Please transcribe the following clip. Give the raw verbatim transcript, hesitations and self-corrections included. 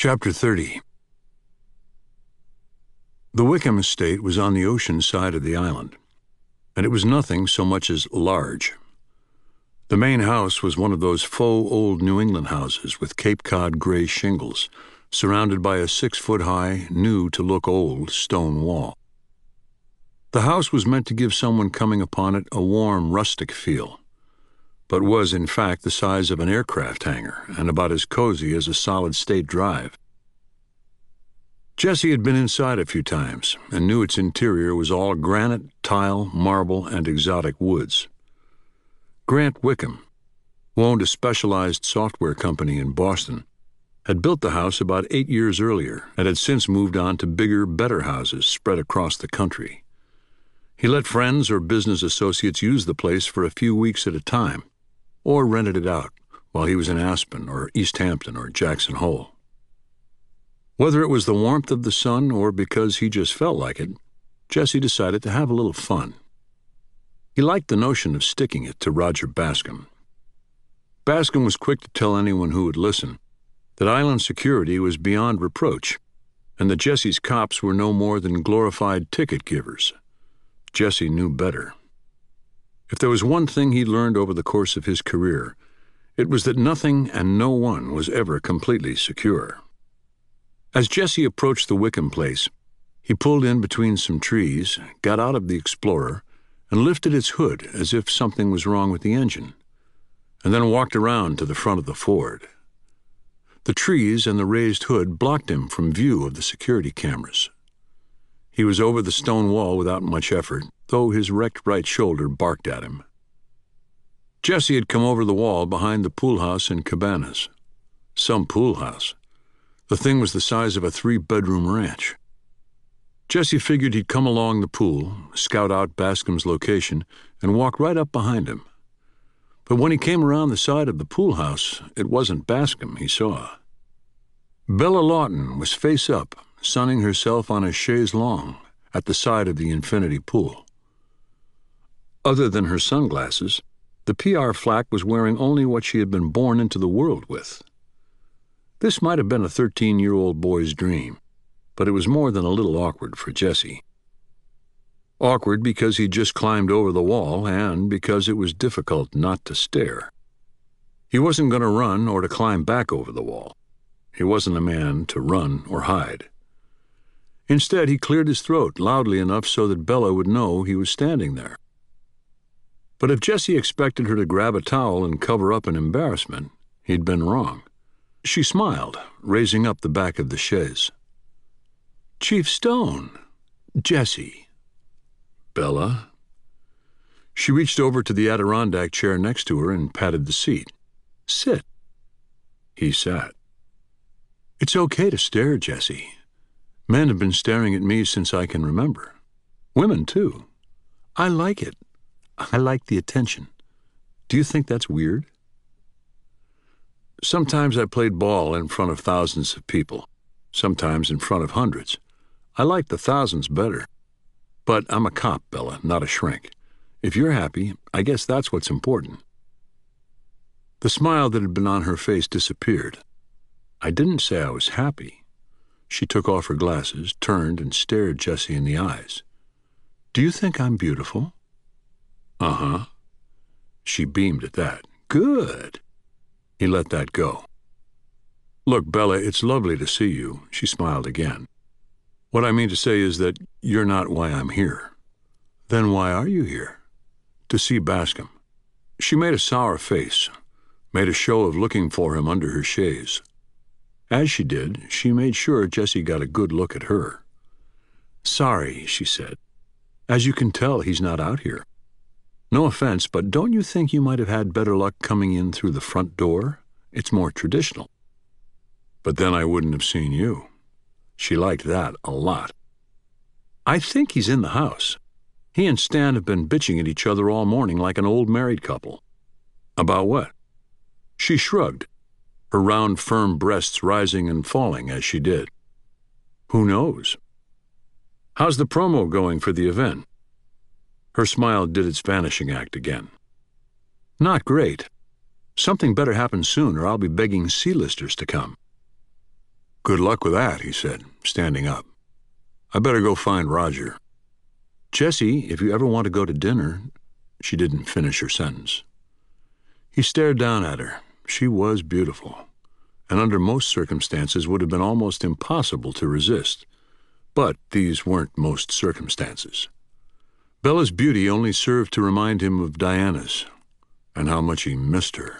Chapter thirty. The Wickham estate was on the ocean side of the island, and it was nothing so much as large. The main house was one of those faux old New England houses with Cape Cod gray shingles, surrounded by a six-foot-high, new-to-look-old stone wall. The house was meant to give someone coming upon it a warm, rustic feel, but was, in fact, the size of an aircraft hangar and about as cozy as a solid-state drive. Jessie had been inside a few times and knew its interior was all granite, tile, marble, and exotic woods. Grant Wickham, who owned a specialized software company in Boston, had built the house about eight years earlier and had since moved on to bigger, better houses spread across the country. He let friends or business associates use the place for a few weeks at a time, or rented it out while he was in Aspen or East Hampton or Jackson Hole. Whether it was the warmth of the sun or because he just felt like it, Jessie decided to have a little fun. He liked the notion of sticking it to Roger Bascom. Bascom was quick to tell anyone who would listen that island security was beyond reproach and that Jessie's cops were no more than glorified ticket givers. Jessie knew better. If there was one thing he learned over the course of his career, it was that nothing and no one was ever completely secure. As Jessie approached the Wickham place, he pulled in between some trees, got out of the Explorer, and lifted its hood as if something was wrong with the engine, and then walked around to the front of the Ford. The trees and the raised hood blocked him from view of the security cameras. He was over the stone wall without much effort, though his wrecked right shoulder barked at him. Jessie had come over the wall behind the pool house and cabanas. Some pool house. The thing was the size of a three-bedroom ranch. Jessie figured he'd come along the pool, scout out Bascom's location, and walk right up behind him. But when he came around the side of the pool house, it wasn't Bascom he saw. Bella Lawton was face up, sunning herself on a chaise longue at the side of the infinity pool. Other than her sunglasses, the P R flack was wearing only what she had been born into the world with. This might have been a thirteen-year-old boy's dream, but it was more than a little awkward for Jessie. Awkward because he'd just climbed over the wall and because it was difficult not to stare. He wasn't going to run or to climb back over the wall. He wasn't a man to run or hide. Instead, he cleared his throat loudly enough so that Bella would know he was standing there. But if Jessie expected her to grab a towel and cover up an embarrassment, he'd been wrong. She smiled, raising up the back of the chaise. "Chief Stone, Jessie." "Bella?" She reached over to the Adirondack chair next to her and patted the seat. "Sit." He sat. "It's okay to stare, Jessie. Men have been staring at me since I can remember. Women, too. I like it. I like the attention. Do you think that's weird?" "Sometimes I played ball in front of thousands of people, sometimes in front of hundreds. I like the thousands better. But I'm a cop, Bella, not a shrink. If you're happy, I guess that's what's important." The smile that had been on her face disappeared. "I didn't say I was happy." She took off her glasses, turned, and stared Jessie in the eyes. "Do you think I'm beautiful?" "Uh-huh." She beamed at that. "Good." He let that go. "Look, Bella, it's lovely to see you." She smiled again. "What I mean to say is that you're not why I'm here." "Then why are you here?" "To see Bascom." She made a sour face, made a show of looking for him under her chaise. As she did, she made sure Jessie got a good look at her. "Sorry," she said. "As you can tell, he's not out here. No offense, but don't you think you might have had better luck coming in through the front door? It's more traditional." "But then I wouldn't have seen you." She liked that a lot. "I think he's in the house. He and Stan have been bitching at each other all morning like an old married couple." "About what?" She shrugged, her round, firm breasts rising and falling as she did. "Who knows?" "How's the promo going for the event?" Her smile did its vanishing act again. "Not great. Something better happen soon or I'll be begging C-listers to come." Good luck with that, he said, standing up. I better go find Roger. Jessie, if you ever want to go to dinner... She didn't finish her sentence. He stared down at her. She was beautiful, and under most circumstances would have been almost impossible to resist. But these weren't most circumstances. Bella's beauty only served to remind him of Diana's, and how much he missed her.